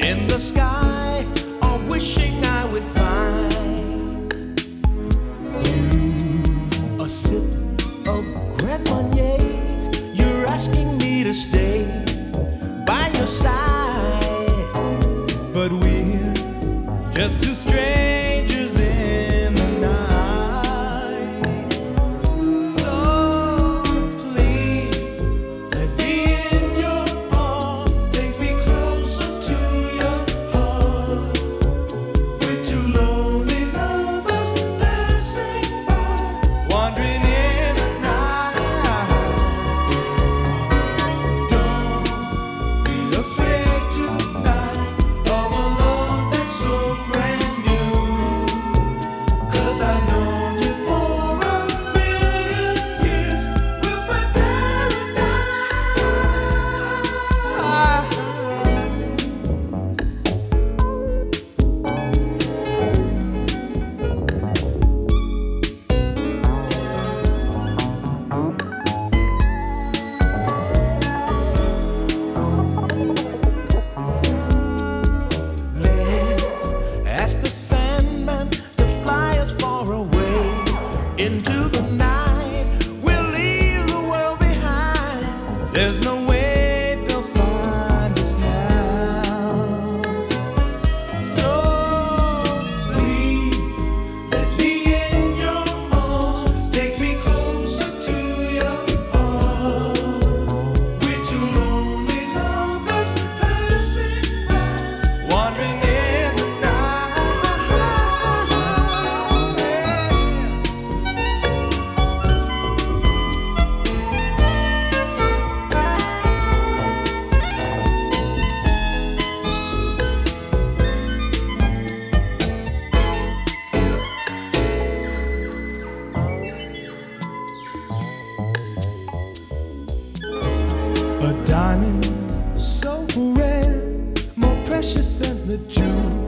in the sky, or wishing I would find you. A sip of Grand Marnier, you're asking me to stay by your side, but we're just two strangers in the night. So please let me in your arms, take me closer to your heart. We're two lonely lovers passing by, wandering in the night. Don't be afraid tonight of a love that's so brand new, 'cause I know you for a million years. We'll find paradise. Let's ask the Sandman to fly us far away into the night. We'll leave the world behind. There's no way they'll find us now. So please let me in your arms, take me closer to your heart. We're two lonely lovers passing by, wandering in the a diamond so rare, more precious than the jewel